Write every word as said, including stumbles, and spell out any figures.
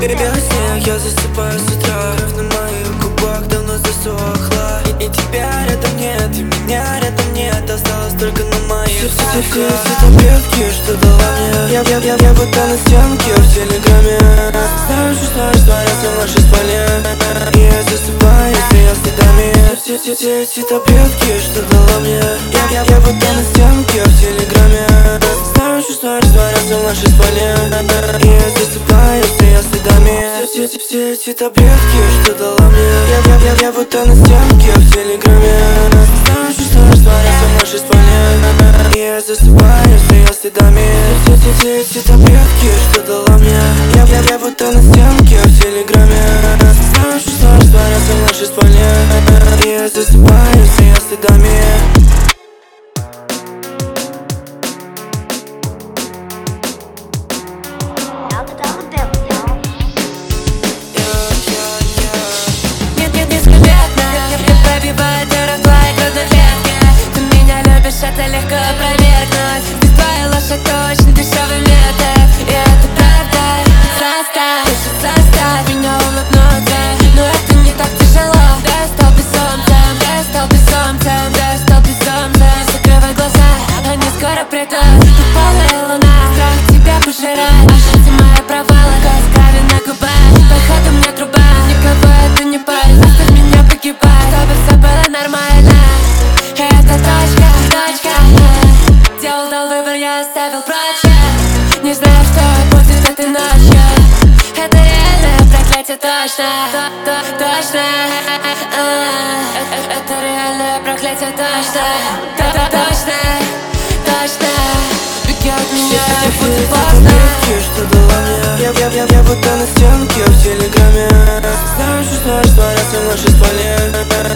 Белый снег, я засыпаю с утра. Кровь на моих губах давно засохла. И, и тебя рядом нет, и меня рядом нет. Осталось только на моих все, все, все, все таблетки, что дала мне. Я, я, я, я будто на стенке в телеграме. Знаю, что знаю, творятся в нашей спальне. И я засыпаю, стоя следами. Все, все, все эти таблетки, что дала мне. Я, я, я будто на стенке в телеграме. Знаю, что знаю, творятся в нашей спальне. И я засыпаю, стоя следами. Все, все, все эти таблетки, что дала мне. Я, я, я, я будто на стенке в телеграме. Знаю, что знаю, творятся в нашей спальне. И я засыпаю, стоя следами. Все, все, все эти таблетки, что дала мне. Я, я, я будто на стенке в телеграме. Знаю, что знаю, творятся в нашей спальне. И я засыпаю, стоя следами. Это легко опровергнуть. Ты твоя ложь, это очень дешевый метод. И это правда. Заставь, заставь меня улыбнуться. Но это не так тяжело. Да, я стал безумцем, да, я стал безумцем, да, я стал безумцем. Закрывай глаза, они скоро придут. Ты полная луна, страх тебя пожирает. Ошибки мои провалы, кровь крови на губах. Походу мне труба, никого это не парит. Оставь меня погибать, чтобы все было нормально. Это точка, точка. Делал, дал выбор, я оставил прочее. Не знаю, что будет этой ночью. Это реальное проклятие, точно, точно. Это реальное проклятие, точно, точно, точно. Беги от меня, и будет поздно. Что дала мне. Я, я, я, я будто на стенке в телеграме. Знаю, что знаю, творятся в нашей спальне.